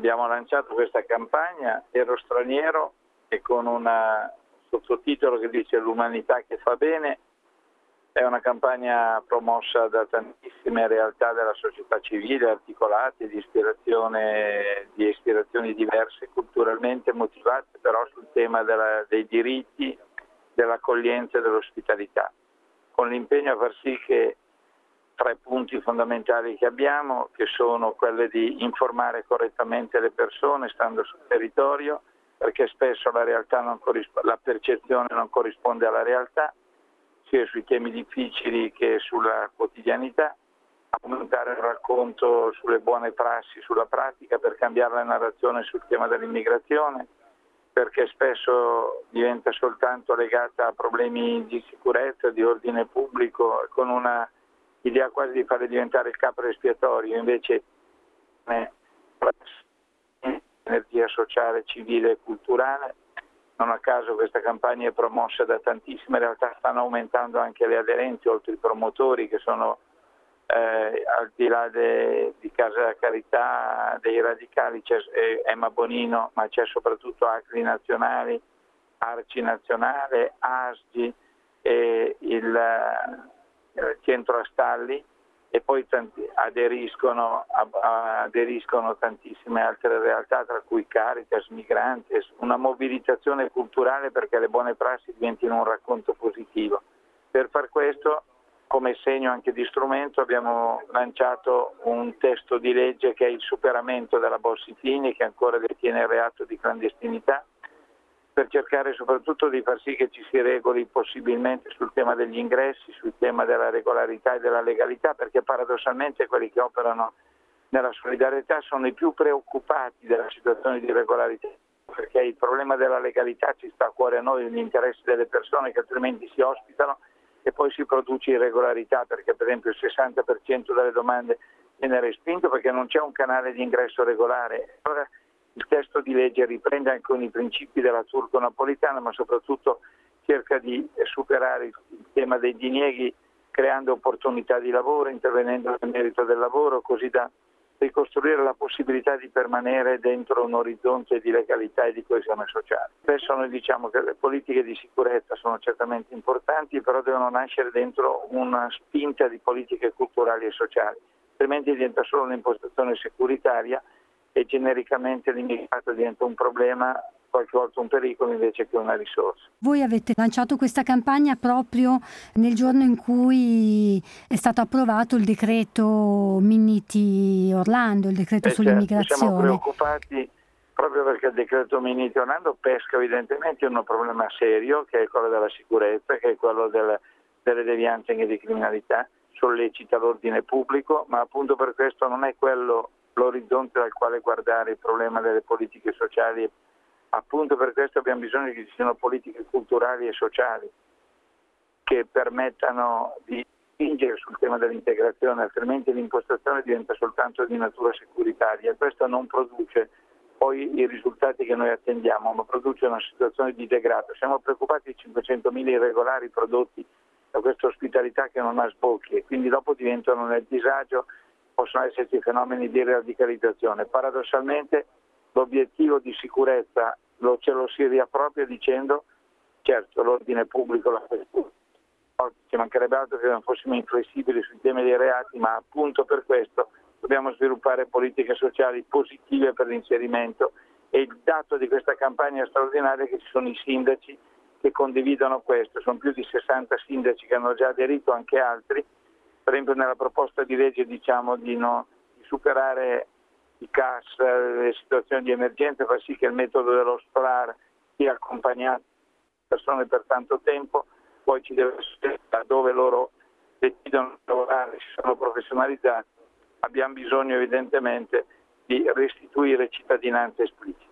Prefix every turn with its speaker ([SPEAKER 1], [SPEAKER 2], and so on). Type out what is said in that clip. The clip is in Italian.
[SPEAKER 1] abbiamo lanciato questa campagna Ero straniero e con un sottotitolo che dice l'umanità che fa bene. È una campagna promossa da tantissime realtà della società civile, articolate, di ispirazioni diverse, culturalmente motivate, però sul tema dei diritti, dell'accoglienza e dell'ospitalità, con l'impegno a far sì che 3 punti fondamentali che abbiamo, che sono quelli di informare correttamente le persone stando sul territorio, perché spesso la percezione non corrisponde alla realtà, sia sui temi difficili che sulla quotidianità, aumentare il racconto sulle buone prassi, sulla pratica per cambiare la narrazione sul tema dell'immigrazione, perché spesso diventa soltanto legata a problemi di sicurezza, di ordine pubblico, con una idea quasi di fare diventare il capro espiatorio, invece energia sociale, civile e culturale. Non a caso questa campagna è promossa da tantissime realtà, stanno aumentando anche le aderenti, oltre ai promotori che sono al di là di Casa Carità, dei radicali, c'è Emma Bonino, ma c'è soprattutto ACLI Nazionali, ARCI Nazionale, ASGI e il Centro Astalli, e poi aderiscono tantissime altre realtà, tra cui Caritas, Migrantes, una mobilitazione culturale perché le buone prassi diventino un racconto positivo. Per far questo, come segno anche di strumento, abbiamo lanciato un testo di legge che è il superamento della Bossi-Fini, che ancora detiene il reato di clandestinità, per cercare soprattutto di far sì che ci si regoli possibilmente sul tema degli ingressi, sul tema della regolarità e della legalità, perché paradossalmente quelli che operano nella solidarietà sono i più preoccupati della situazione di irregolarità, perché il problema della legalità ci sta a cuore a noi, l'interesse delle persone che altrimenti si ospitano e poi si produce irregolarità, perché per esempio il 60% delle domande viene respinto perché non c'è un canale di ingresso regolare. Allora, il testo di legge riprende alcuni principi della turco-napolitana, ma soprattutto cerca di superare il tema dei dinieghi, creando opportunità di lavoro, intervenendo nel merito del lavoro, così da ricostruire la possibilità di permanere dentro un orizzonte di legalità e di coesione sociale. Spesso noi diciamo che le politiche di sicurezza sono certamente importanti, però devono nascere dentro una spinta di politiche culturali e sociali, altrimenti diventa solo un'impostazione securitaria e genericamente l'immigrato diventa un problema, qualche volta un pericolo invece che una risorsa.
[SPEAKER 2] Voi avete lanciato questa campagna proprio nel giorno in cui è stato approvato il decreto Minniti-Orlando, il decreto sull'immigrazione.
[SPEAKER 1] Siamo preoccupati proprio perché il decreto Minniti-Orlando pesca evidentemente un problema serio, che è quello della sicurezza, che è quello delle devianze e di criminalità, sollecita l'ordine pubblico, ma appunto per questo non è quello l'orizzonte dal quale guardare il problema delle politiche sociali. Appunto per questo abbiamo bisogno che ci siano politiche culturali e sociali che permettano di spingere sul tema dell'integrazione, altrimenti l'impostazione diventa soltanto di natura securitaria. Questo non produce poi i risultati che noi attendiamo, ma produce una situazione di degrado. Siamo preoccupati di 500.000 irregolari prodotti da questa ospitalità che non ha sbocchi e quindi dopo diventano nel disagio, possono esserci fenomeni di radicalizzazione. Paradossalmente l'obiettivo di sicurezza ce lo si riappropria dicendo certo l'ordine pubblico, ci mancherebbe altro che non fossimo inflessibili sui temi dei reati, ma appunto per questo dobbiamo sviluppare politiche sociali positive per l'inserimento, e il dato di questa campagna straordinaria è che ci sono i sindaci che condividono questo, sono più di 60 sindaci che hanno già aderito, anche altri. Per esempio nella proposta di legge diciamo di superare i CAS, le situazioni di emergenza, far sì che il metodo dello SPRAR sia accompagnato da persone per tanto tempo, poi ci deve essere dove loro decidono di lavorare, si sono professionalizzati, abbiamo bisogno evidentemente di restituire cittadinanza esplicita.